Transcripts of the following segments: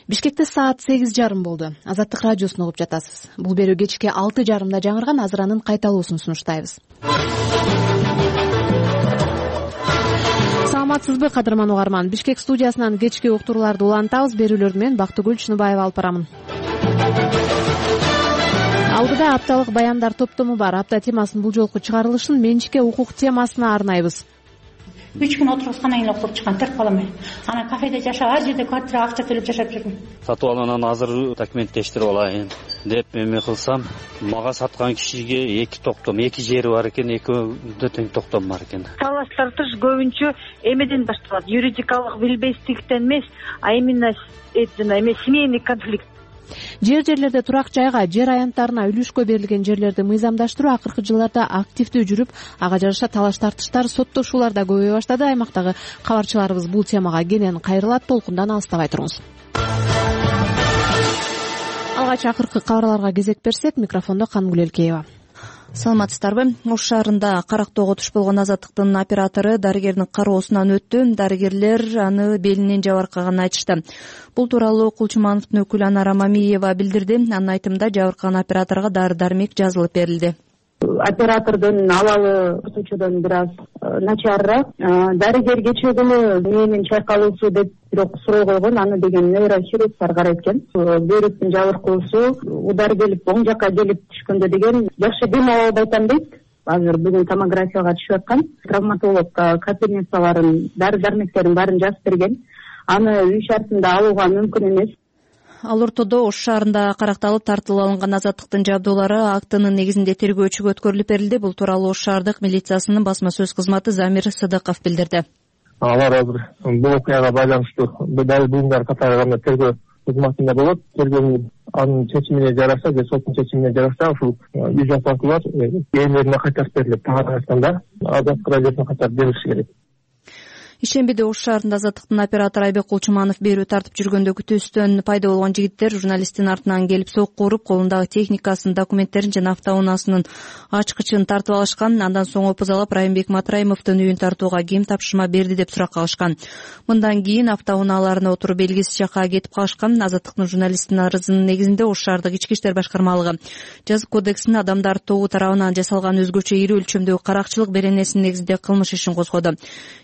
Бишкекте саат 8:30 болду. Азаттык радиосун угуп жатасыз. Бул берүү кечки 6:30 жаңырган азыранын кайталуусун сунуштайбыз. Саламатсызбы, кадырман угарман. Бишкек студиясынан кечки уктурууларды улантабыз. Берүүлөрдү мен Бактыгүл Чыныбаева алып барамын. Алдыда апталык баяндар топтому бар. Апта темасын бул жолку чыгарылышын менчикке укук темасына арнайбыз. 3 күн отургузгандан кийин окуп чыккан 4 балам. Анан кафеде жашап, ар жерде квартира акча төлөп жашап жүрдүм. Сатып алгандан азыр документтештирип алайын деп эме кылсам, мага саткан кишиге 2 токтом, 2 жери бар экен, 2 тең токтом бар экен. Талаштар көбүнчө эмеден башталат. Юридикалык билбестиктен эмес, а именно семейный конфликт. Жерлерде турак жайга, жер аянттарына үлүшкө берилген жерлерди мыйзамдаштыруу акыркы жылдарда активдүү жүрүп, ага жараша талаш тартыштар, соттошуулар да көбөйө баштады. Аймактагы кабарчыларыбыз бул темага кенен кайрылат. Толкундан алыстабай туруңуз. Алгач акыркы кабарларга кезек берсек, микрофондо Кангүл Элкеева. Саламатсыздарбы? Ош шаарында карактоого туш болгон Азаттыктын оператору дарыгердин кароосунан өттү. Дарыгерлер аны белинен жабыркаганын айтышты. Бул тууралуу Кулчумановдун өкүлү Анара Мамиева билдирди. Анын айтымында жабыркаган операторго дары-дармек жазылып берилди. Оператордун абалы орточодон бир аз начарыраак. Дарыгер кечээ күнү менин чайкалуусу деп бирок суроо койгон, аны деген нейрохирургдар карайт экен. Бөйрөктүн жабыркуусу удар келип оң жакка келип түшкөндө деген жакшы дем ала албайтам дейт. Азыр бүгүн томографияга түшүп аткан. Травматолог капельницаларын, дары-дармектерин баарын жазып берген. Аны үй шартында алууга мүмкүн эмес. Ал ортодо Ош шаарында каракталып тартылып алынган Азаттыктын жабдуулары актынын негизинде тергөөчүгө өткөрүлүп берилди. Бул тууралуу Ош шаардык милициясынын басма сөз кызматы Замир Сыдыков билдирди. Алар азыр бул окуяга байланыштуу дайыр буюмдар катары тергөө кызматында болот. Тергөө анын чечимине жараша же соттун чечимине жараша ушул үй жасатуулар ээлерине кайтарып берилет. Тагырастанда Азаттык радиосуна кайтарып берилиши керек. Ишембиде Ош шаарында Азаттыктын оператору Айбек Кулчуманов берүү тартып жүргөндө күтүүстөн пайда болгон жигиттер журналисттин артынан келип сокку уруп, колундагы техникасын, документтерин жана автоунаасынын ачкычын тартып алышкан. Андан соң опузалап Райымбек Матраимовдун үйүн тартууга ким тапшырма берди деп сурак кылышкан. Мындан кийин автоунааларына отуруп белгисиз жакка кетип калышкан. Азаттыктын журналисттин арызынын негизинде Ош шаардык ички иштер башкармалыгы жазык кодексинин адамдар тобу тарабынан жасалган өзгөчө ири өлчөмдөгү каракчылык беренесинин негизинде кылмыш ишин козгоду.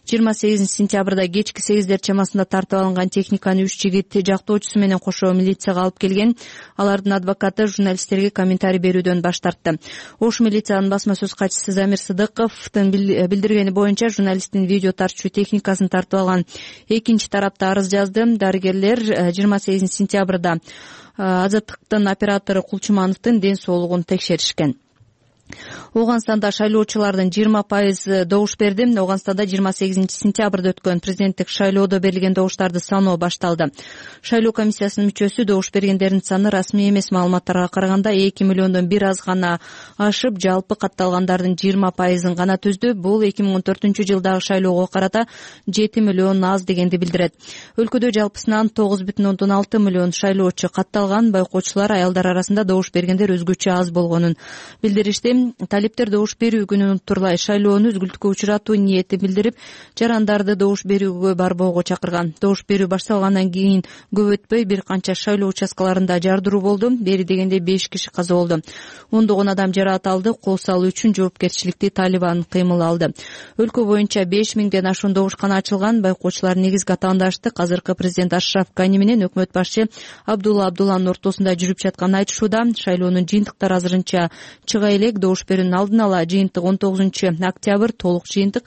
28 сентябрда кечки 8 чамасында тартып алынган техниканы 3 жигит жактоочусу менен кошо милицияга алып келген. Алардын адвокаты журналисттерге комментарий берүүдөн баш тартты. Ош милициянын басма сөз катчысы Замир Сыдыковдун билдиргени боюнча журналисттин видео тартчу техникасын тартып алган экинчи тарапта арыз жазды. Дарыгерлер 28 сентябрда Азаттыктын оператору Кулчумановдун ден соолугун текшеришкен. Оганстанда шайлоочулардын 20% добуш берди. Оганстанда 28 сентябрда өткөн президенттик шайлоодо берилген добуштарды саноо башталды. Шайлоо комиссиясынын мүчөсү добуш бергендердин саны расмий эмес маалыматтарга караганда 2 миллиондон бир аз гана ашып, жалпы катталгандардын 20%-ын гана түздү. Бул 2014-жылдагы шайлоого карата 7 миллион аз дегенди билдирет. Өлкөдө жалпысынан 9,6 миллион шайлоочу катталган. Байкоочулар аялдар арасында добуш бергендер өзгөчө аз болгонун билдиришти. Талиптер добуш берүү күнүн уктурлай шайлоону үзгүлтүккө учуратуу ниетин билдирип, жарандарды добуш берүүгө барбоого чакырган. Добуш берүү башталгандан кийин көп өтпөй бир канча шайлоо участкаларында жардыруу болду. Бери дегенде 5 киши каза болду. Ондогон адам жараат алды. Кол салуу үчүн жоопкерчиликти Талибан кыймыл алды. Өлкө боюнча 5000ден ашуун добушкана ачылган. Байкоочулар негизги атаандаштык азыркы президент Ашраф Гани менен өкмөт башчы Абдулла Абдулланын ортосунда жүрүп жатканын айтышууда. Шайлоонун жыйынтыктары азырынча чыга элек. Добуш берүүнүн алдын ала жыйынтык 19 октябрь, толук жыйынтык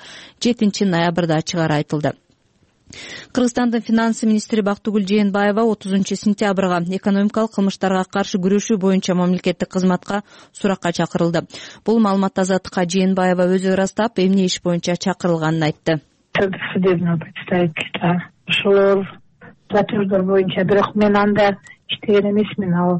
7 ноябрда чыгары айтылды. Кыргызстандын финанс министри Бактыгүл Жээнбаева 30 сентябрга экономикалык кылмыштарга каршы күрөшүү боюнча мамлекеттик кызматка суракка чакырылды. Бул маалыматты Азаттыкка Жээнбаева өзү ырастап, эмне иш боюнча чакырылганын айтты. Судебного представительства ошолор платеждор боюнча, бирок мен анда иштеген эмесмин. Ал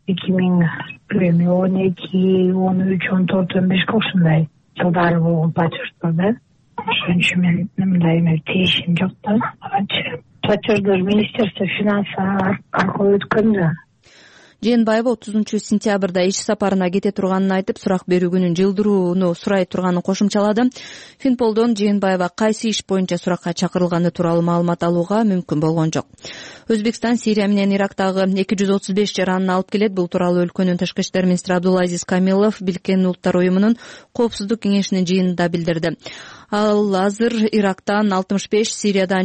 2012, 13, 14, 15 ушундай жылдары болгон платеждорда. Ошон үчүн мен мындай эме тиешим жок да. Платеждор министерство финансов аркылуу өткөн да. Жээнбаева 30-сентябрда иш сапарына кете турганын айтып, сурак берүү күнүн жылдырууну сурай турганын кошумчалады. Финполдон Жээнбаева кайсы иш боюнча суракка чакырылганы тууралуу маалымат алууга мүмкүн болгон жок. Өзбекстан Сирия менен Ирактагы 235 жаранын алып келет. Бул тууралуу өлкөнүн тышкы иштер министри Абдулазиз Камилов Бириккен Улуттар уюмунун Коопсуздук кеңешинин жыйынында билдирди. Ал азыр Ирактан 65, Сириядан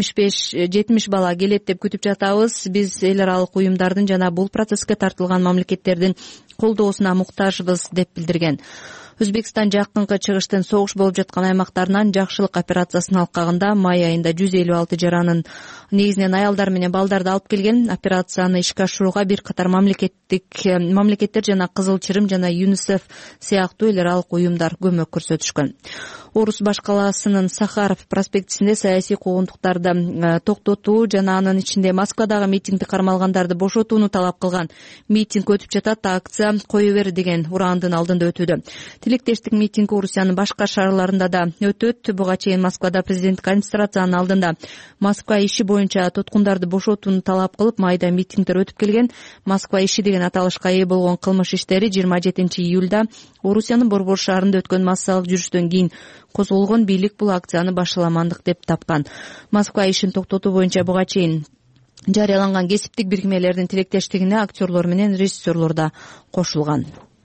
170 бала келет деп күтүп жатабыз. Биз эл аралык уюмдардын жана бул процесске тартылган мамлекеттердин колдоосуна муктажбыз деп билдирген. Өзбекстан жакынкы чыгыштын согуш болуп жаткан аймактарынан жакшылык операциясын алкагында май айында 156 жаранын негизинен аялдар менен балдарды алып келген. Операцияны ишке ашырууга бир катар мамлекеттер жана Кызыл Чырым жана ЮНИСЕФ сыяктуу эл аралык уюмдар көмөк көрсөтүшкөн. Орус баш калаасынын Сахаров проспектисинде саясий куугунтуктарды токтотуу жана анын ичинде Москвадагы митингди кармалгандарды бошотууну талап кылган митинг өтүп жатат. Акция кое бер деген ураандын алдында өтүүдө. Тилектештик митинг Орусиянын башка шаарларында да өтөт. Буга чейин Москвада президенттик администрациянын алдында Москва иши боюнча туткундарды бошотууну талап кылып майда митингдер өтүп келген. Москва иши деген аталышка ээ болгон кылмыш иштери 27 июлда Орусиянын Борбор шаарында өткөн массалык жүрүштөн кийин козголгон. Бийлик бул акцияны башаламандык деп тапкан. Москва ишин токтотуу боюнча буга чейин жарыяланган кесиптик бирикмелердин тилектештигине актерлор менен режиссерлор да кошулган.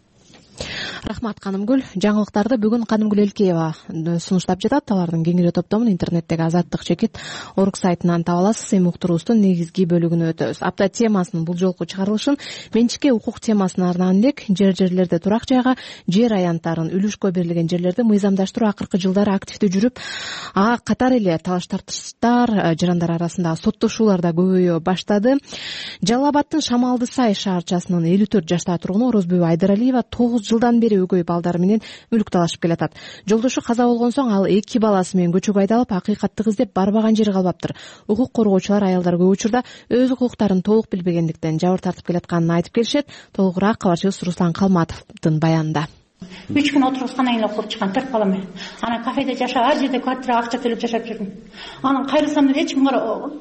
Рахмат Канымгүл. Жаңылыктарды бүгүн Канымгүл Элкеева сунуштап жатат. Алардын кеңири топтомун интернеттеги Азаттык чекит орг сайтынан таба аласыз. Эми уктуруубуздун негизги бөлүгүнө өтөбүз. Апта темасынын бул жолку чыгарылышын менчикке укук темасына арнаган элек. Жерлерде турак жайга жер аянттарын үлүшкө берилген жерлерди мыйзамдаштыруу акыркы жылдары активдүү жүрүп, ага катар эле талаш тартыштар жарандар арасында соттошуулар да көбөйө баштады. Жалал Абадтын Шамалды Сай шаарчасынын 54 жаштагы тургуну Орозбүбү Айдаралиева 9 жылдан бери өгөй балдары менен мүлк талашып келатат. Жолдошу каза болгон соң ал 2 баласы менен көчөгө айдалып, акыйкаттык издеп барбаган жери калбаптыр. Укук коргоочулар аялдар көп учурда өз укуктарын толук билбегендиктен жабыр тартып келатканын айтып келишет. Толугураак кабарчыбыз Руслан Калматовдун баянында. 3 күн отургузгандан кийин куруп чыккан 4 балам менен. Анан кафеде жашап, ар жерде квартира акча төлөп жашап жүрдүм. Анан кайрылсам эле эч ким карабаган.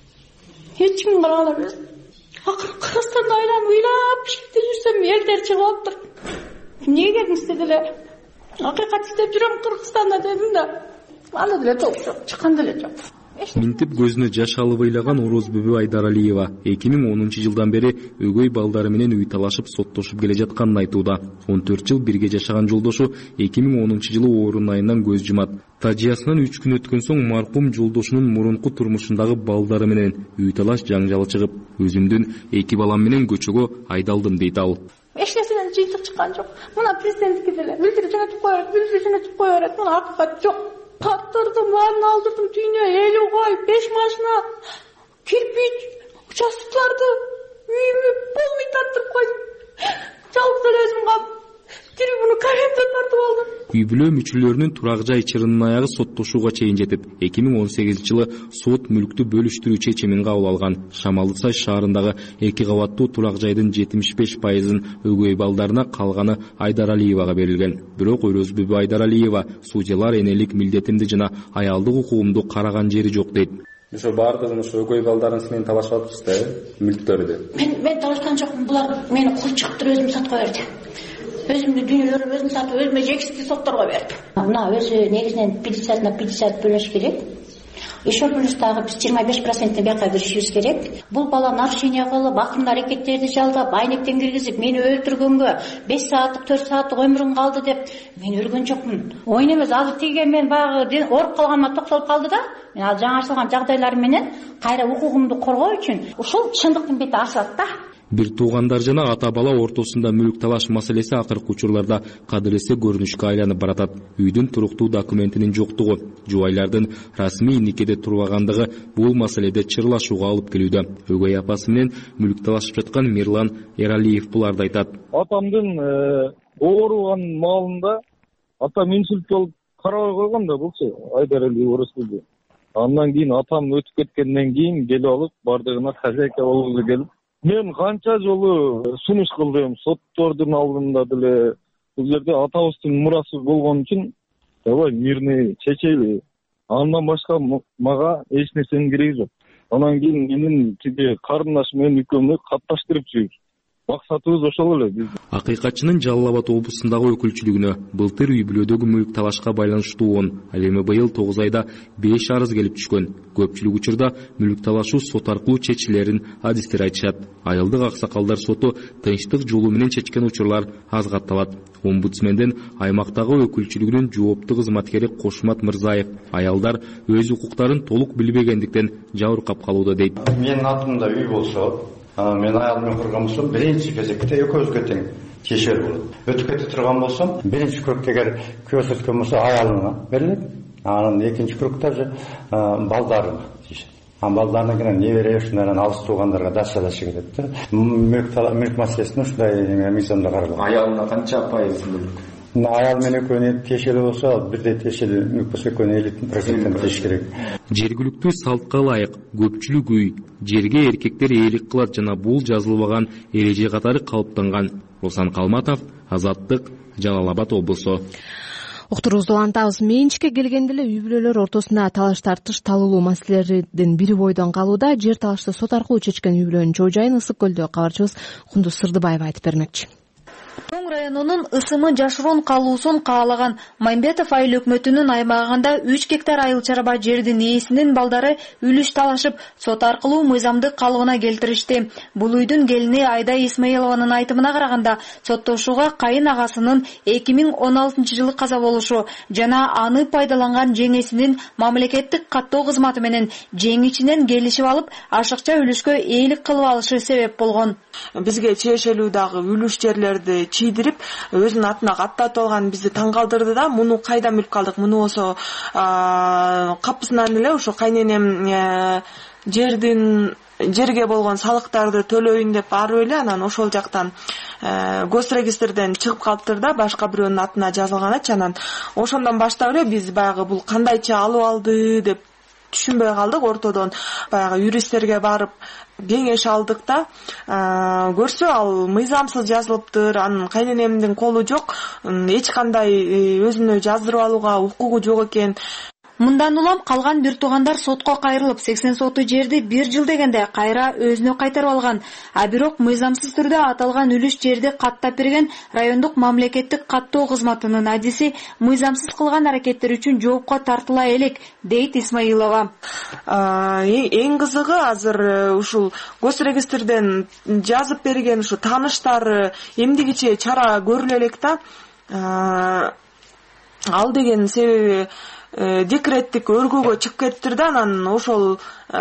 Эч ким караган эмес. Кыргызстанда ыйлап шикте жүрсөм элдер чыгып алыптыр. Эмнеге келдиңиз дедилер. Акыйкат издеп жүрөм Кыргызстанда дедим да. Аны деле топ чыккан деле жок. Минтип көзүнө жаш алып ыйлаган Орозбүбү Айдаралиева 2010 жылдан бери өгөй балдары менен үй талашып соттошуп келе жатканын айтууда. 14 жыл бирге жашаган жолдошу 2010 жылы оорун айынан көз жумат. Тажыясынан 3 күн өткөн соң маркум жолдошунун мурунку турмушундагы балдары менен үй талаш жаңжалы чыгып, өзүмдүн 2 балам менен көчөгө айдалдым дейт ал. Эч нерседен жыйынтык чыккан жок. Мына президенттики деле билдирип жөнөтүп кое берет, мына акыйкат жок. Каттырдым, баарын алдырдым, түйүнө 50 кой, 5 машина, кирпич, участоктарды үйүмө полный тарттырып койдум. Жалгыз эле өзүм калдым. Трибуну камерден тартып алдым. Үй бүлө мүчөлөрүнүн турак жай чырынын аягы соттошууга чейин жетип, 2018 жылы сот мүлктү бөлүштүрүү чечимин кабыл алган. Шамалды Сай шаарындагы 2 кабаттуу турак жайдын 75%-ын өгөй балдарына, калганы Айдаралиевага берилген. Бирок Орозбүбү Айдаралиева судьялар энелик милдетимди жана аялдык укугумду караган жери жок дейт. Ошо баардыгын ошо өгөй балдарыңыз менен талашып атпсыз да, мүлктөрдү. Мен талашкан жокмун, булар мени кул чыктырып өзүм сатып берди. Өзүмдүн дүйнөлөрүм өзүм сатып, өзүмө жексиздүү сотторго бердим. Мына өзү негизинен 50/50 бөлүш керек. Еще плюс дагы биз 25% бияка беришибиз керек. Бул бала нарушение кылып, акырын аракеттерди жалдап, айнектен киргизип, мени өлтүргөнгө 5 сааттык, 4 сааттык өмүрүң калды деп мен өлгөн жокмун. Ойун эмес, азыр тийген мен баягы ооруп калганыма токтолуп калды да. Мен ал жаңы ачылган жагдайлар менен кайра укугумду коргоо үчүн ушул чындыктын бети ашат да. Бир туугандар жана ата бала ортосунда мүлк талаш маселеси акыркы учурларда кадыресе көрүнүшкө айланып баратат. Үйдүн туруктуу документинин жоктугу, жубайлардын расмий никеде турбагандыгы бул маселеде чырлашууга алып келүүдө. Өгөй апасы менен мүлк талашып жаткан Мирлан Эралиев буларды айтат. Атамдын ооруган маалында атам инсульт болуп карабай койгон да булчу Айдаралиев Орозбүбү. Андан кийин атам өтүп кеткенден кийин келип алып, бардыгына хозяйка болуп келип, мен канча жолу сунуш кылдым, соттордун алдында деле. Бул жерде атабыздын мурасы болгон үчүн давай мирный чечели. Андан башка мага эч нерсенин кереги жок. Анан кийин менин тиги карындашым менен экөөмү катташтырып жүрүп. максатыбыз ошол эле биз. Акыйкатчынын Жалал Абад облусундагы өкүлчүлүгүнө былтыр үй бүлөдөгү мүлк талашка байланыштуу ал эми быйыл 9 айда 5 арыз келип түшкөн. Көпчүлүк учурда мүлк талашуу сот аркылуу чечилерин адистер айтышат. Айылдык аксакалдар соту тынчтык жолу менен чечкен учурлар аз катталат. Омбудсмендин аймактагы өкүлчүлүгүнүн жооптуу кызматкери Кошмат Мырзаев аялдар өз укуктарын толук билбегендиктен жабыркап калууда дейт. Менин атымда үй болсо, мен аялыммен курган болсом, биринчи кезекте экөөбүзгө тең тиешелүү болот. Өтүп кете турган болсом, биринчи көктө эгер күйөөсү өткөн болсо аялына берилет. Анан экинчи көктө балдарына тиешет. Балдарына небере ушундан алыс туугандарга дача кетет да. Мүлк маселесин ушундай мыйзамда каралган. Аялына канча пайыз мүлк? Аял менен экөөнү тиешелүү болсо, бирдей тиешелүү мүлк болсо экөөнү 50% тиеш керек. Жергиликтүү салтка ылайык көпчүлүк үй жерге эркектер ээлик кылат жана бул жазылбаган эреже катары калыптанган. Руслан Калматов, Азаттык, Жалал Абад облусу. Уктуруубузду улантабыз. Менчикке келгенде эле үй бүлөлөр ортосуна талаш тартыш талуулуу маселелердин бири бойдон калууда. Жер талашты сот аркылуу чечкен үй бүлөнүн чоо жайын Ысык көлдө кабарчыбыз Кундуз Сырдыбаева айтып бермекчи. Тоң районунун ысымы жашыруун калуусун каалаган Мамбетов айыл өкмөтүнүн аймагында 3 гектар айыл чарба жердин ээсинин балдары үлүш талашып, сот аркылуу мыйзамдык калыбына келтиришти. Бул үйдүн келини Айда Исмаилованын айтымына караганда, соттошууга кайын агасынын 2016 жылы каза болушу жана аны пайдаланган жеңесинин мамлекеттик каттоо кызматы менен жеңичинен келишип алып, ашыкча үлүшкө ээлик кылып алышы себеп болгон. Бизге чечелүү дагы үлүш жерлерди чийдирип, өзүнүн атына каттатып алган бизди таң калтырды да. Муну кайда мүлк калдык? Муну болсо капысынан эле ошо кайненем жерге болгон салыктарды төлөйүн деп барып эле, анан ошол жактан госрегистрден чыгып калыптыр да, башка бирөөнүн атына жазылганычы. Анан ошондон баштап эле биз баягы бул кандайча алып алды деп түшүнбөй калдык. Ортодон баягы юристтерге барып кеңеш алдык да, көрсө ал мыйзамсыз жазылыптыр, анын кайненемдин колу жок, эч кандай өзүнө жаздырып алууга укугу жок экен. Мындан улам калган бир туугандар сотко кайрылып, 80 соту жерди 1 жыл дегенде кайра өзүнө кайтарып алган. А бирок мыйзамсыз түрдө аталган үлүш жерди каттап берген райондук мамлекеттик каттоо кызматынын адиси мыйзамсыз кылган аракеттер үчүн жоопко тартыла элек, дейт Исмаилова. Эң кызыгы азыр ушул госрегистрден жазып берген ушу тааныштары эмдигиче чара көрүлө элек да. Ал деген себеби декреттик өргөгө чыгып кетиптир да, анан ошол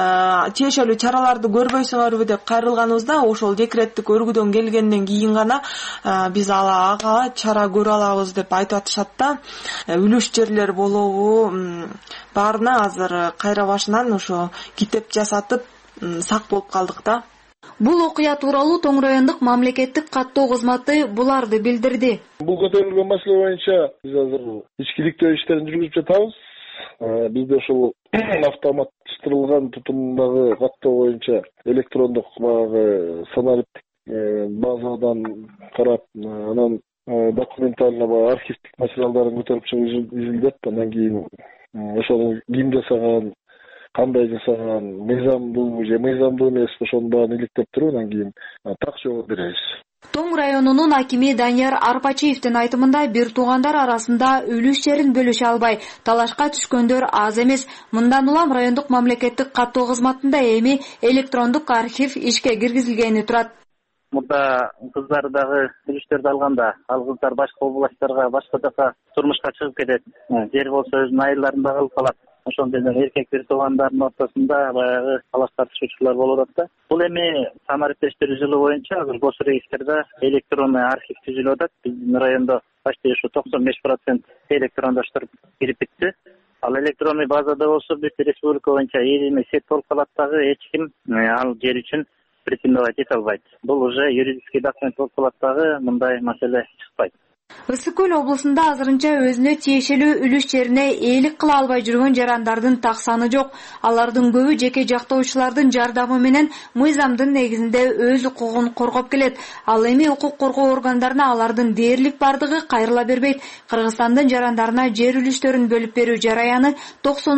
чечелүү чараларды көрбөйсүңөрбү деп кайрылганыбызда, ошол декреттик өргүдөн келгенден кийин гана биз ага чара көрө алабыз деп айтып атышат да. Үлүш жерлер болобу, баарына азыр кайра башынан ошо китеп жасатып сак болуп калдык да. Бул окуя тууралуу Тоң райондук мамлекеттик каттоо кызматы буларды билдирди. Бул көтөрүлгөн маселе боюнча биз азыр ичкиликтөө иштерин жүргүзүп жатабыз. Бизде ошол автоматташтырылган тутумдагы каттоо боюнча электрондук баягы санариптик базадан карап, анан документально архивдик материалдарын көтөрүп чыгып изилдеп, андан кийин ошону ким жасаган, кандай жасаган, мыйзамдуу же мыйзамдуу эмес, ошонун баарын иликтеп туруп, андан кийин так жооп беребиз. Тоң районунун акими Данияр Арпачиевдин айтымында, бир туугандар арасында үлүш жерин бөлүшө албай, талашка түшкөндөр аз эмес. Мындан улам райондук мамлекеттик каттоо кызматында эми электрондук архив ишке киргизилгени турат. Мурда кыздар дагы үлүштөрдү алганда, ал кыздар башка областтарга, башка жака турмушка чыгып кетет. Жер болсо өзүнүн айылдарында калып калат. Ошондой эркек бир туугандардын ортосунда баягы талаш тартышуучулар болуп атат да. Бул эми санариптештирүү жылы боюнча азыр госрегистрде электронный архив түзүлүп атат. Биздин райондо почти ушу 95% электрондоштуруп кирип битти. Ал электронный базада болсо бүт республика боюнча эми сет болуп калат дагы, эч ким ал жер үчүн претендовать эте албайт. Бул уже юридический документ болуп калат дагы, мындай маселе чыкпайт. Ысык көл облусунда азырынча өзүнө тиешелүү үлүш жерине ээлик кыла албай жүргөн жарандардын так саны жок. Алардын көбү жеке жактоочулардын жардамы менен мыйзамдын негизинде өз укугун коргоп келет. Ал эми укук коргоо органдарына алардын дээрлик бардыгы кайрыла бербейт. Кыргызстандын жарандарына жер үлүштөрүн бөлүп берүү жараяны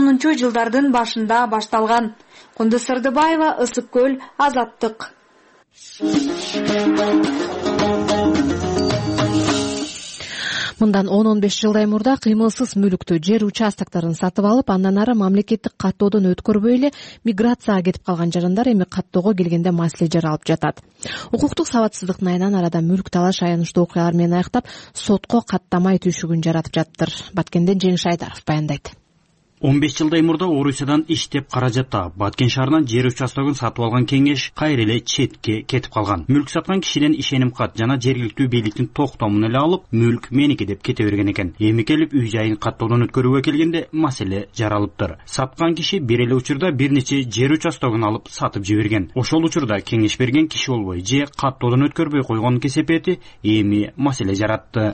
90-жылдардын башында башталган. Кундуз Сырдыбаева, Ысык көл, Азаттык. Мындан 10-15 жылдай мурда кыймылсыз мүлүктү, жер участокторун сатып алып, андан ары мамлекеттик каттоодон өткөрбөй эле миграцияга кетип калган жарандар эми каттоого келгенде маселе жаралып жатат. Укуктук сабатсыздыктын айынан арада мүлк талаш аянычтуу окуялар менен аяктап, сотко каттамай түйшүгүн жаратып жатыр. Баткенден Жеңиш Айдаров баяндайт. 15 жылдай мурда Орусиядан иштеп каражат таап, Баткен шаарынан жер участогун сатып алган кеңеш кайра эле четке кетип калган. Мүлк саткан кишиден ишеним кат жана жергиликтүү бийликтин токтомун эле алып, мүлк меники деп кете берген экен. Эми келип үй жайын каттоодон өткөрүүгө келгенде маселе жаралыптыр. Саткан киши бир эле учурда бир нече жер участогун алып сатып жиберген. Ошол учурда кеңеш берген киши болбой, же каттоодон өткөрбөй койгон кесепети эми маселе жаратты.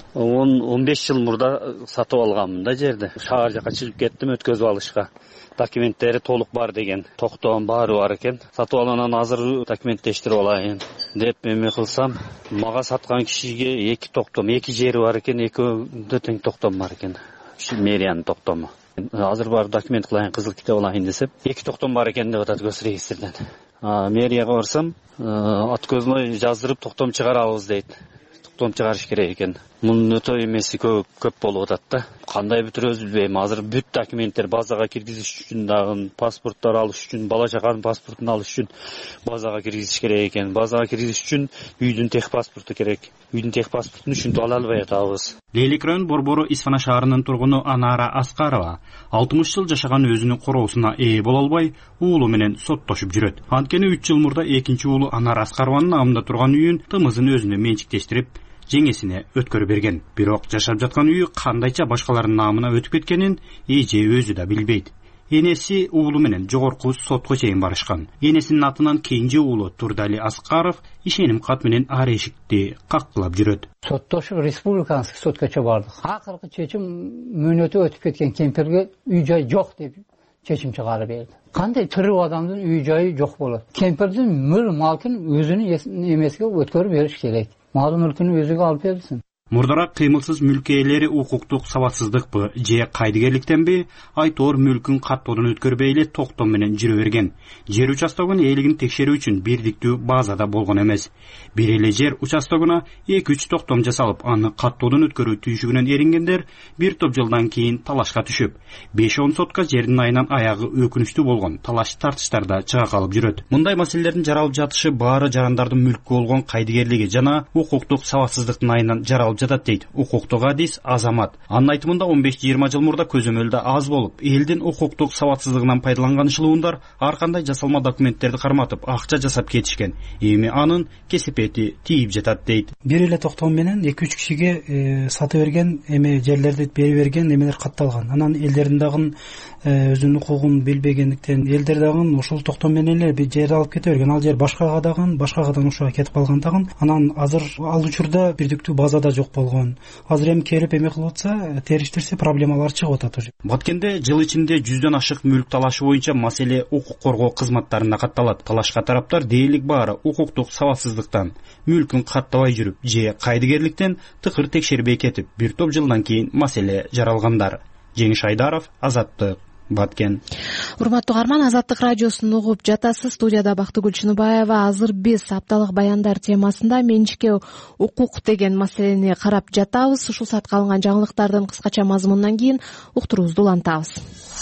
15 жыл мурда сатып алганмын да жерди. Шаар жака чыгып кеттим өткөзүп алышка. Документтери толук бар деген токтом баары бар экен. Сатып алгандан азыр документтештирип алайын деп эме кылсам, мага саткан кишиге эки токтом, эки жери бар экен, экөөндө тең токтом бар экен. Мэриянын токтому. Азыр барып документ кылайын, кызыл китеп алайын десем, эки токтом бар экен деп атат госрегистрден. Мэрияга барсам, откозной жаздырып токтом чыгарабыз дейт. Токтом чыгарыш керек экен. Мунун өтө эмеси көп болуп атат да. Кандай бүтүрөбүз билбейм. Азыр бүт документтер базага киргизиш үчүн дагы, паспорттор алыш үчүн, бала чаканын паспортун алыш үчүн базага киргизиш керек экен. Базага киргизиш үчүн үйдүн тех паспорту керек. Үйдүн тех паспортун ушинтип ала албай атабыз. Лейлик район Борбору Исфана шаарынын тургуну Анара Аскарова 60 жыл жашаган өзүнүн короосуна ээ боло албай, уулу менен соттошуп жүрөт. Анткени 3 жыл мурда экинчи уулу Анара Аскарованын намында турган үйүн тымызын өзүнө менчиктештирип жеңесине өткөрүп берген. Бирок жашап жаткан үйү кандайча башкалардын наамына өтүп кеткенин эже өзү да билбейт. Энеси уулу менен жогорку сотко чейин барышкан. Энесинин атынан кийинчи уулу Турдали Аскаров ишеним кат менен ар эшикти каккылап жүрөт. Соттошуп республиканский соткача бардык. Акыркы чечим мөөнөтү өтүп кеткен кемпирге үй жай жок деп чечим чыгарып берди. Кандай тирүү адамдын үй жайы жок болот? Кемпирдин мөр малкын өзүнүн эмесиге өткөрүп бериш керек. Мал мүлкүн өзүгө алып берсин. Мурдараак кыймылсыз мүлк ээлери укуктук сабатсыздыкпы же кайдыгерликтенби айтоор мүлкүн каттоодон өткөрбөй эле токтом менен жүрө берген. Жер участогунун ээлигин текшерүү үчүн бирдиктүү базада болгон эмес. Бир эле жер участогуна 2-3 токтом жасалып, аны каттоодон өткөрүү түйшүгүнөн эрингендер бир топ жылдан кийин талашка түшүп, 5-10 сотка жердин айынан аягы өкүнүчтүү болгон талаш тартыштарда чыга калып жүрөт. Мындай маселелердин жаралып жатышы баары жарандардын мүлккө болгон кайдыгерлиги жана укуктук сабатсыздыктын айынан жаралып жатат дейт укуктук адис Азамат. Анын айтымында 15-20 жыл мурда көзөмөлдө аз болуп, элдин укуктук сабатсыздыгынан пайдаланган ишылуундар ар кандай жасалма документтерди карматып, акча жасап кетишкен. Эми анын кесепети тийип жатат дейт. Бир эле токтом менен 2-3 кишиге сатып берген, эме жерлерди берип берген, эмелер катталган. Анан элдердин дагы өзүнүн укугун билбегендиктен элдер дагы ушул токтом менен эле бир жер алып кете берген. Ал жер башкагадан ушуга кетип калган дагы. Анан азыр ал учурда бирдиктүү базада жок болгон. Азыр эми келип эме кылып атса, териштирсе проблемалар чыгып атат уже. Баткенде жыл ичинде 100дөн ашык мүлк талашы боюнча маселе укук коргоо кызматтарына катталат. Талашка тараптар дээрлик баары укуктук сабатсыздыктан, мүлкүн каттабай жүрүп же кайдыгерликтен тыкыр текшербей кетип, бир топ жылдан кийин маселе жаралгандар. Жеңиш Айдаров, Азаттык, Баткен. Урматтуу угарман, Азаттык радиосун угуп жатасыз. Студияда Бактыгүл Чыныбаева. Азыр биз апталык баяндар темасында менчикке укук деген маселени карап жатабыз. Ушул саатка алынган жаңылыктардын кыскача мазмунунан кийин уктуруубузду улантабыз.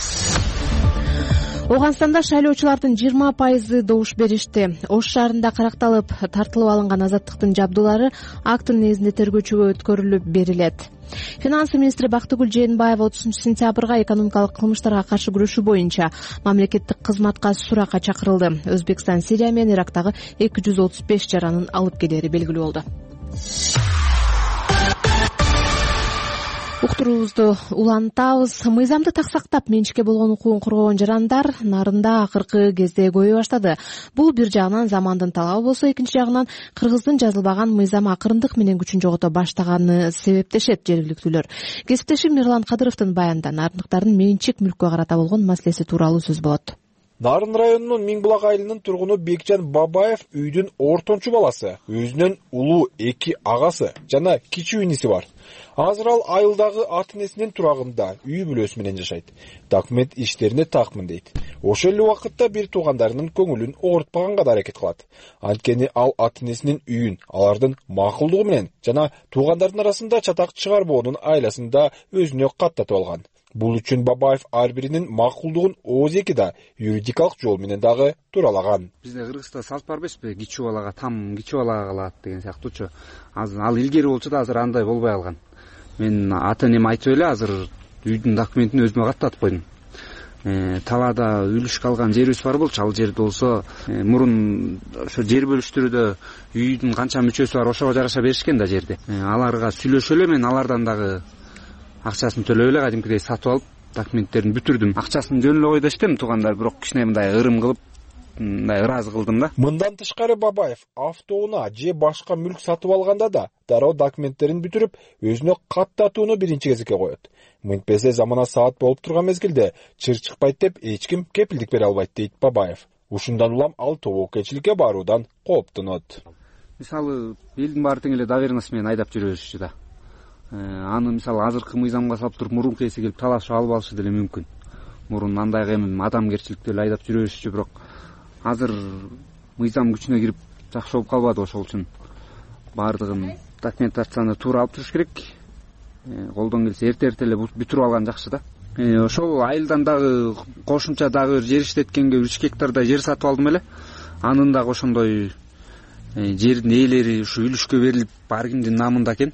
Ооганстанда шайлоочулардын 20% добуш беришти. Ош шаарында каракталып тартылып алынган азаттыктын жабдуулары акттын негизинде тергөөчүгө өткөрүлүп берилет. Финансы министри Бактыгүл Жээнбаева 30-сентябрга экономикалык кылмыштарга каршы күрөшүү боюнча мамлекеттик кызматка суракка чакырылды. Өзбекстан, Сирия менен Ирактагы 235 жаранын алып келери белгилүү болду. Уктуруубузду улантабыз. Мыйзамды таксактап менчикке болгон укугун коргогон жарандар нарында акыркы кезде көбөйө баштады. Бул бир жагынан замандын талабы болсо, экинчи жагынан кыргыздын жазылбаган мыйзамы акырындык менен күчүн жогото баштаганы себептешет жергиликтүүлөр. Кесиптешим Мирлан Кадыровдун баянында нарындыктардын менчик мүлккө карата болгон маселеси тууралуу сөз болот. Нарын районунун Миңбулак айылынын тургуну Бекжан Бабаев үйдүн ортончу баласы, өзүнүн улуу 2 агасы жана кичүү иниси бар. Азыр ал айылдагы ата-энесинин турагында үй бүлөсү менен жашайт. Документ иштерине такмын дейт. Ошол эле убакытта бир туугандарынын көңүлүн оорутпаганга да аракет кылат. Анткени ал ата-энесинин үйүн алардын макулдугу менен жана туугандардын арасында чатак чыгарбоонун айласында өзүнө каттатып алган. Бул үчүн Бабаев ар биринин макулдугун ооз-эки да юридикалык жол менен дагы туралаган. Бизде Кыргызстанда салт бар эмеспи? Кичүү балага там, кичүү балага калат деген сыяктуучу. Ал илгери болчу да азыр андай болбой калган. Мен ата-энем айтып эле азыр үйдүн документин өзүмө каттатып койдум. Талаада үлүшкө алган жерибиз бар болчу, ал жерде болсо мурун ошо жер бөлүштүрүүдө үйдүн канча мүчөсү бар ошого жараша беришкен да жерди. Аларга сүйлөшүп эле мен алардан дагы акчасын төлөп эле кадимкидей сатып алып, документтерин бүтүрдүм. Акчасын жөн эле койду эштем, туугандар бирок кичине мындай ырым кылып, мындай ыраазы кылдым да. Мындан тышкары Бабаев автоунаа же башка мүлк сатып алганда да дароо документтерин бүтүрүп, өзүнө каттатууну биринчи кезекке коет. Мынтпесе замана саат болуп турган мезгилде чыр чыкпайт деп эч ким кепилдик бере албайт дейт Бабаев. Ушундан улам ал тобокелчиликке баруудан кооптонот. Мисалы, элдин баары тең эле доверенность менен айдап жүрө беришчү да. Аны мисалы азыркы мыйзамга салып туруп мурунку эси келип талашып алып алышы деле мүмкүн. Мурун андай эми адамгерчиликти эле айдап жүрө беришчү, бирок азыр мыйзам күчүнө кирип жакшы болуп калбады, ошол үчүн баардыгын документацияны туура алып туруш керек. Колдон келсе эрте эле бүтүрүп алган жакшы да. Ошол айылдан дагы кошумча дагы жер иштеткенге 3 гектардай жер сатып алдым эле. Анын дагы ошондой жердин ээлери ушу үлүшкө берилип ар кимдин намында экен.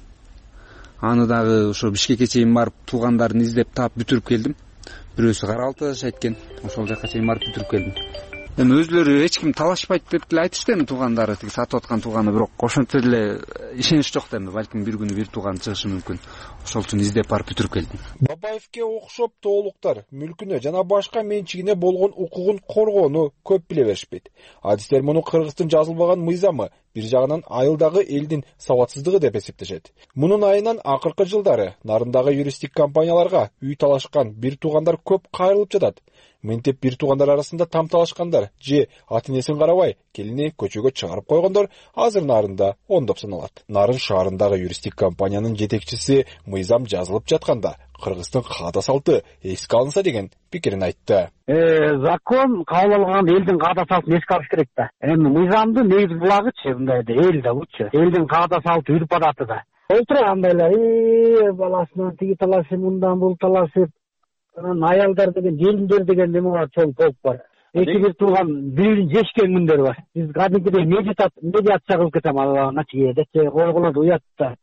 Аны дагы ошо Бишкекке чейин барып туугандарын издеп таап бүтүрүп келдим. Бирөөсү Кара Алтыда жашайт экен. Ошол жака чейин барып бүтүрүп келдим. Эми өзлөрү эч ким талашпайт деп деле айтышты, эми туугандары тиги сатып аткан тууганы, бирок ошентсе деле ишенич жок да, эми балким бир күнү бир тууган чыгышы мүмкүн. Ошол үчүн издеп барып бүтүрүп келдим. Бабаевке окшоп тоолуктар мүлкүнө жана башка менчигине болгон укугун коргоону көп биле беришпейт. Адистер муну Кыргыздын жазылбаган мыйзамы, бир жагынан айылдагы элдин сабатсыздыгы деп эсептешет. Мунун айынан акыркы жылдары Нарындагы юристтик компанияларга үй талашкан бир туугандар көп кайрылып жатат. Мынтип бир туугандар арасында там талашкандар же ата-энесин карабай келини көчөгө чыгарып койгондор азыр Нарында ондоп саналат. Нарын шаарындагы юристтик компаниянын жетекчиси мыйзам жазылып жатканда Кыргыздын каада салты эске алынса деген пикирин айтты. Закон кабыл алган элдин каада салтын эске алыш керек да. Эми мыйзамдын негизи булагычы мындай эл да бучу. Элдин каада салты үрп адаты да. Олтургандайлар баласынан тиги талашып, мындан бул талашып, аялдар деген, желиндер деген неме бар, чоң топ бар. Эки бир тууган бирин жешкен күндөр бар. Биз кадимкидей медиация кылып кетем начиеде, койгулат уятта.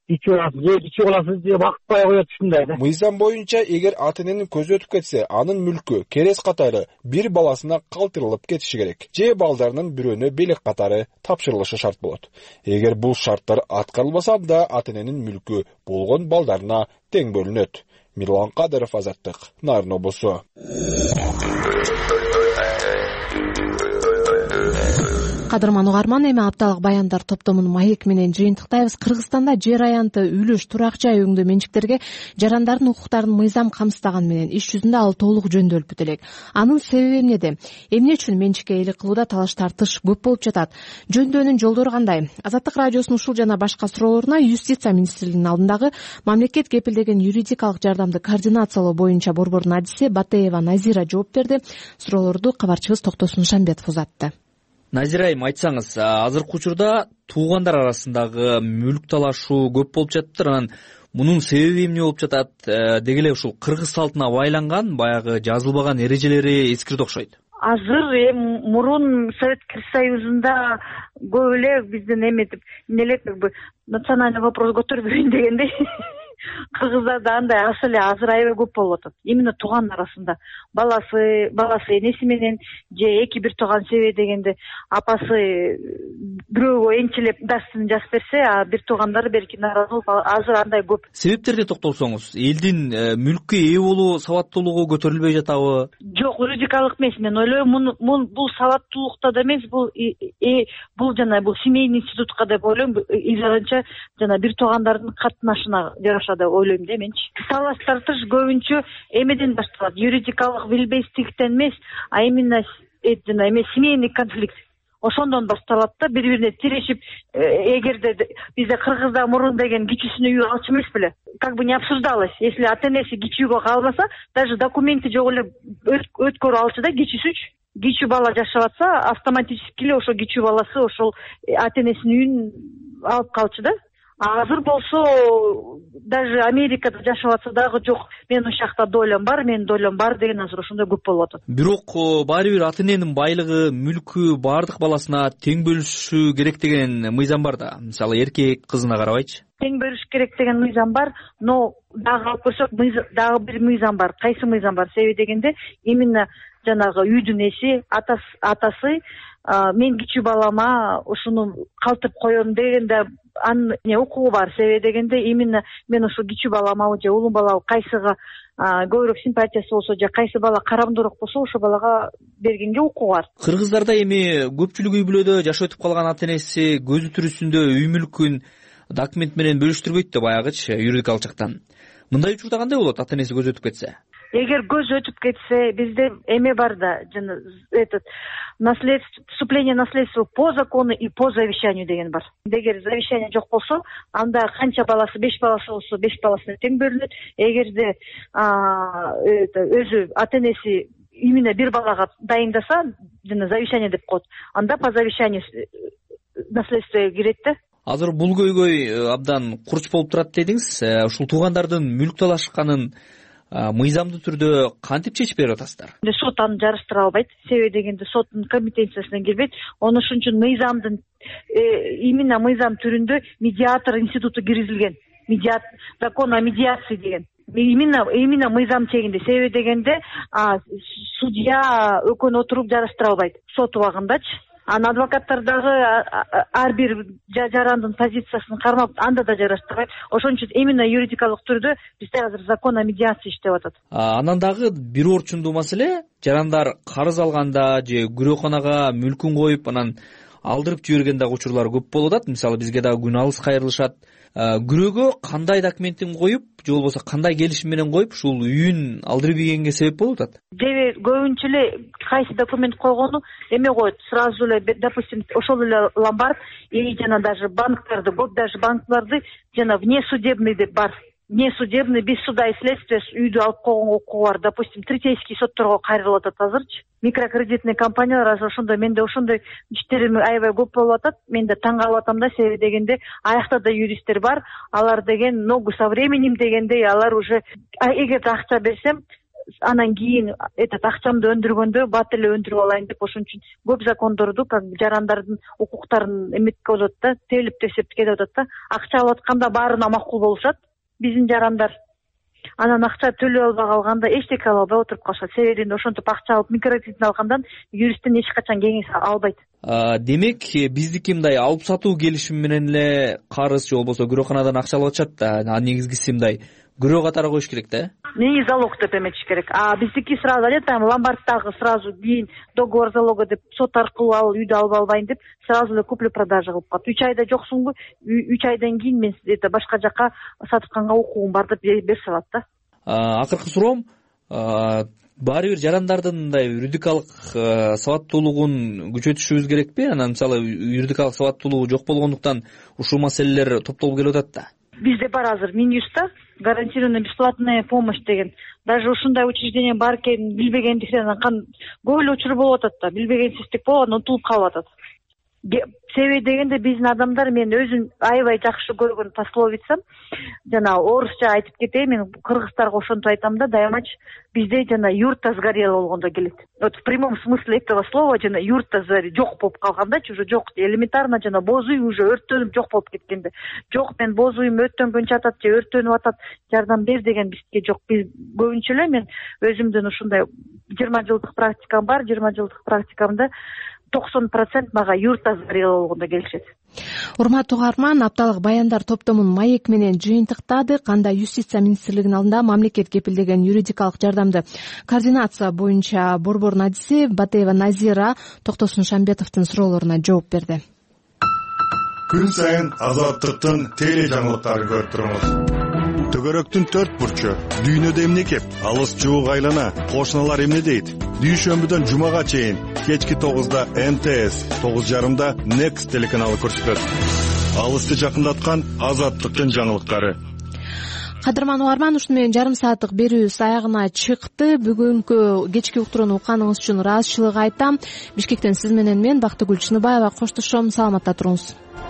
Ичи кыласыз же бакытпай коет ушундай да. Мыйзам боюнча эгер ата-эненин көзү өтүп кетсе, анын мүлкү керес катары бир баласына калтырылып кетиши керек. Же балдарынын бирөөнө белек катары тапшырылышы шарт болот. Эгер бул шарттар аткарылбаса да ата-эненин мүлкү болгон балдарына тең бөлүнөт. Мирлан Кадыров, Азаттык, Нарын облусу. Кадырман угарман, эми апталык баяндар топтомун маек менен жыйынтыктайбыз. Кыргызстанда жер аянты, үлүш, турак жай өңдөө менчиктерге жарандардын укуктарын мыйзам камсыздаган менен иш жүзүндө ал толук жөндөөлүп бүтө элек. Анын себеби эмнеде? Эмне үчүн менчикке ээлик кылууда талаш тартыш көп болуп жатат? Жөндөөнүн жолдору кандай? Азаттык радиосунун ушул жана башка суроолоруна Юстиция министрлигинин алдындагы мамлекет кепилдеген юридикалык жардамды координациялоо боюнча борбордун адиси Батеева Назира жооп берди. Суроолорду кабарчыбыз Токтосун Шамбетов узатты. Назира айым, айтсаңыз, азыркы учурда туугандар арасындагы мүлк талашуу көп болуп жатыптыр. Анан мунун себеби эмне болуп жатат? Деги эле ушул кыргыз салтына байланган баягы жазылбаган эрежелери эскирди окшойт. Азыр мурун Советтик Союзунда көп эле биздин эметип эмнелеп национальный вопрос көтөрбөйүн дегендей. Кыргыздарда андай асыл эле азыр аябай көп болуп атат. Именно тууган арасында баласы энеси менен же эки бир тууган себе дегенде апасы бирөөгө энчилеп даштын жазып берсе, а бир туугандары берки нааразы болуп, азыр андай көп. Себептерине токтолсоңуз, элдин мүлккө ээ болуу сабаттуулугу көтөрүлбөй жатабы? Жок, юридикалык эмес. Мен ойлойм, бул сабаттуулукта да эмес, бул бул семейный институтка деп ойлойм. Изарынча бир туугандардын катнашына жараша деп ойлойм да менчи. Талаш тартыш көбүнчө эмеден башталат. Юридикалык билбестиктен эмес, а именно семейный конфликт. Ошондон башталат да, бири-бирине тирешип, эгерде бизде Кыргызда мурун деген кичүүсүнө үй алчу эмес беле. Как бы не обсуждалось. Если ата-энеси кичүүгө калбаса, даже документи жок эле өткөрүп алчу да кичүүсүчү. Кичүү бала жашап атса, автоматически эле ошо кичүү баласы ошол ата-энесинин үйүн алып калчу да. Азыр болсо даже Америкада жашап атса дагы жок, мен ошол жакта долям бар, менин долям бар деген азыр ошондой көп болуп атат. Бирок баары бир ата-эненин байлыгы, мүлкү баардык баласына тең бөлүшүшү керек деген мыйзам бар да. Мисалы эркек кызына карабайчы. Тең бөлүш керек деген мыйзам бар, но дагы алып көрсөк, дагы бир мыйзам бар. Кайсы мыйзам бар? Себеби дегенде, именно жанагы үйдүн эси, атасы мен кичүү балама ушуну калтырып коем дегенде анын укугу бар. Себеби дегенде, именно мен ошо кичүү балама же улуу балага кайсыга көбүрөөк симпатиясы болсо, же кайсы бала карамдуураак болсо, ошо балага бергенге укугу бар. Кыргыздарда эми көпчүлүк үй бүлөдө жашап өтүп калган ата-энеси көзү тирүүсүндө үй мүлкүн документ менен бөлүштүрбөйт да, баягычы юридикалык жактан. Мындай учурда кандай болот ата-энеси көзү өтүп кетсе? Эгер көз өтүп кетсе, бизде эме бар да, вступление наследства по закону и по завещанию деген бар. Эгер завещание жок болсо, анда канча баласы, 5 баласы болсо, 5 баласына тең бөлүнөт. Эгерде өзү ата-энеси именно бир балага дайындаса, завещание деп коет, анда по завещанию наследство кирет да. Азыр бул көйгөй абдан курч болуп турат дедиңиз. Ушул туугандардын мүлк талашканын мыйзамдуу түрдө кантип чечип берип атасыздар? Сот аны жарыштыра албайт. Себеби дегенде соттун компетенциясына кирбейт. Ошон үчүн мыйзамдын именно мыйзам түрүндө медиатор институту киргизилген. Закон о медиации деген. Именно мыйзам чегинде. Себеби дегенде судья экөөнү отуруп жарыштыра албайт. Сот убагындачы. Анан адвокаттар дагы ар бир жарандын позициясын кармап, анда да жараштырбайт. Ошон үчүн именно юридикалык түрдө бизде азыр закон о медиации иштеп атат. Анан дагы бир орчундуу маселе, жарандар карыз алганда же күрөканага мүлкүн коюп, анан алдырып жиберген дагы учурлар көп болуп атат. Мисалы бизге дагы күн алыс кайрылышат. Күрөөгө кандай документин коюп, же болбосо кандай келишим менен коюп, ушул үйүн алдырып ийгенге себеп болуп атат? Көбүнчө эле кайсы документ койгону эме коет. Сразу эле, допустим, ошол эле ломбард или даже банктарды, даже банкларды внесудебный деп бар. Внесудебный, без суда и следствия үйдү алып койгонго укугу бар. Допустим, третейский сотторго кайрылып атат азырчы. Микрокредитный компаниялар азыр ошондой, менде ошондой иштерим аябай көп болуп атат. Мен да таң калып атам да, себеби дегенде аякта да юристтер бар. Алар деген ногу со временем дегендей, алар уже эгерде акча берсем, анан кийин акчамды өндүргөндө бат эле өндүрүп алайын деп, ошон үчүн көп закондорду жарандардын укуктарын эметке болот да, тейлип тесеп кетип атат да. Акча алып атканда баарына макул болушат биздин жарандар. Анан акча төлөй албай калганда эчтеке ала албай отуруп калышат. Себеби ошентип акча алып микрокредит алгандан юристтен эч качан кеңеш албайт. Демек, биздики мындай алып сатуу келишими менен эле карыз же болбосо күрөканадан акча алып атышат да, негизгиси мындай күрөө катары коюш керек да? Не залог деп эметиш керек. Биздики сразу эле ломбардтагы сразу кийин договор залога деп сот аркылуу ал үйдү алып албайын деп сразу эле купли продажа кылып калат. 3 айда жоксуңбу? 3 айдан кийин мен башка жака сатканга укугум бар деп берсе алат да. Акыркы суроом, баары бир жарандардын мындай юридикалык сабаттуулугун күчөтүшүбүз керекпи? Анан мисалы юридикалык сабаттуулугу жок болгондуктан ушул маселелер топтолуп келип атат да. Бизде бар азыр Минюста гарантированная бесплатная помощь деген. Даже ушундай учреждение бар экенин билбегендиктен көп эле учур болуп атат да. Билбегенсиздик болуп, утулуп калып атат. Себеби дегенде биздин адамдар, мен өзүм аябай жакшы көргөн пословицам, орусча айтып кетейин, мен кыргыздарга ошентип айтам да, дайымачы бизде юрта сгорела болгондо келет. Вот в прямом смысле этого слова юрта жок болуп калгандачы, уже жок, элементарно боз үй уже өрттөнүп жок болуп кеткенде. Жок, мен боз үйүм өрттөнгөнчө атат же өрттөнүп атат, жардам бер деген бизге жок. Биз көбүнчө эле, мен өзүмдүн ушундай 20 жылдык практикам бар, 20 жылдык практикамда 90% мага юртта зарыл болгондо келишет. Урматтуу угарман, апталык баяндар топтомун маек менен жыйынтыктадык. Анда Юстиция министрлигинин алдында мамлекет кепилдеген юридикалык жардамды координация боюнча борбор надиси Батеева Назира Токтосун Шамбетовдун суроолоруна жооп берди. Күн сайын Азаттыктын теле жаңылыктарын көрүп туруңуз. Төгөрөктүн 4 бурчу, дүйнөдө эмне кеп, алыс жуук айлана, кошуналар эмне дейт? Дүйшөмбүдөн жумага чейин кечки 9да МТС, 9:30да Next телеканалы көрсөтөт. Алысты жакындаткан Азаттыктын жаңылыктары. Кадырман угарман, ушуну менен жарым сааттык берүүбүз аягына чыкты. Бүгүнкү кечки уктурууну укканыңыз үчүн ыраазычылык айтам. Бишкектен сиз менен мен Бактыгүл Чыныбаева коштошом. Саламатта туруңуз.